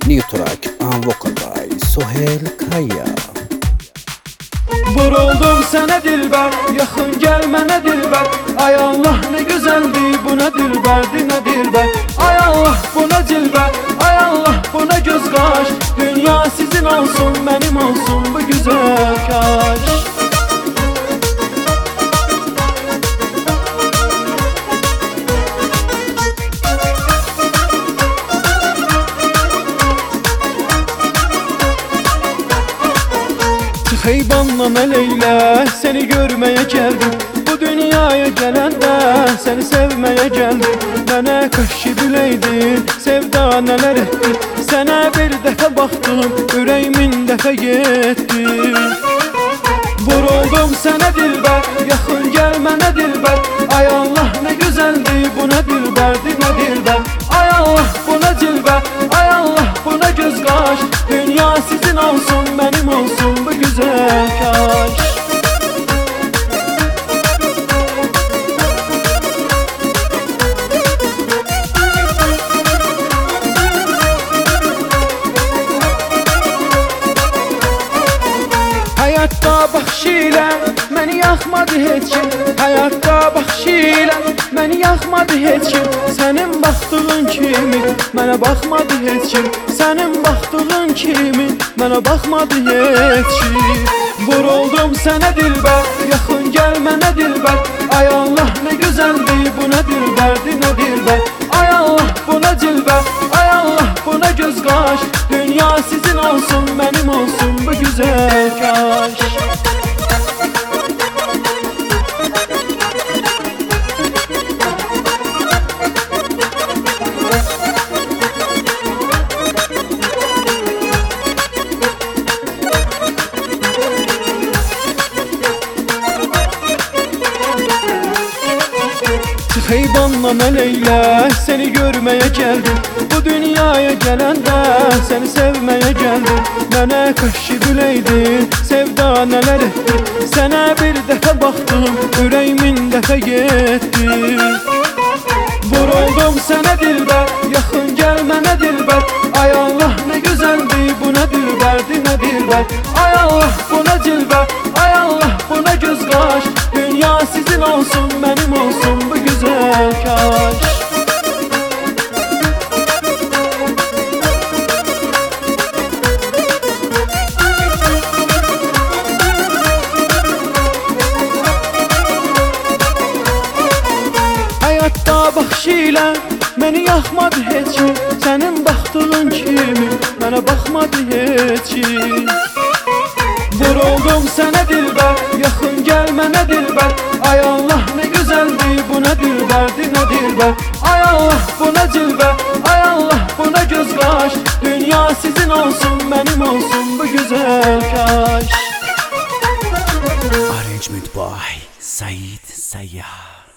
New track and vocal by Sohel Kaya. Vuruldum sənə dilbər, yaxın gəl mənə dilbər. Ay Allah nə gözəldir, bu nə dilbərdir, nə dilbər. Ay Allah bu nə cilbər, ay Allah bu nə göz qaş. Dünya sizin olsun, mənim olsun bu güzel kaş. Heyvanla meleyle seni görmeye geldim. Bu dünyaya gelende seni sevmeye geldim. Mənə kaşı bileydin, sevda neler ettin. Sənə bir dəfə baxdım, ürəyimin dəfə getdi. Vuruldum sənə dilbər, yaxın gəl mənə dilbər. Ay Allah nə gözəldir, bu nə dilbərdir, nə dilbər. Ay Allah bu nə cilbər, ay Allah bu nə göz qaş. Dünya sizin olsun, mənim olsun bu güzel kaş. Hayatta baxış ilə məni yaxmadı heç kim. Hayatta baxış ilə məni yaxmadı heç kim. Sənin baxdığın kimi mənə baxmadı heç kim. Sənin baxdığın kimi mənə baxmadı heç kim. Vuruldum sənə dilbər, yaxın gəl mənə dilbər. Ay Allah nə gözəldir, bu nə dilbərdir, nə dilbər. Ay Allah bu nə cilbər, ay Allah bu nə göz qaş. Dünya sizin olsun, mənim olsun bu güzel kaş. Heyvanla meleyle seni görmeye geldim. Bu dünyaya gelende seni sevmeye geldim. Mənə kaşı bileydin, sevda neler etti. Sənə bir dəfə baxdım, ürəyimin dəfə getdi. Vuruldum sənə dilbər, yaxın gəl mənə dilbər. Ay Allah nə gözəldir, bu nə dilbərdir, nə dilbər. Ay Allah bu nə cilbər, ay Allah bu nə göz qaş. Dünya sizin olsun, mənim olsun bu güzel kaş. Hayatta baxış ilə məni yaxmadı heç kim. Sənin baxdığın kimi mənə baxmadı heç kim. Vuruldum sənə dilbər, yaxın gəl mənə dilbər. Ay Allah nə gözəldir, bu nə dilbərdir, nə dilbər. Ay Allah bu nə cilbər, ay Allah bu nə göz qaş. Dünya sizin olsun, mənim olsun bu güzel kaş. Arrangement by Said Sayyar.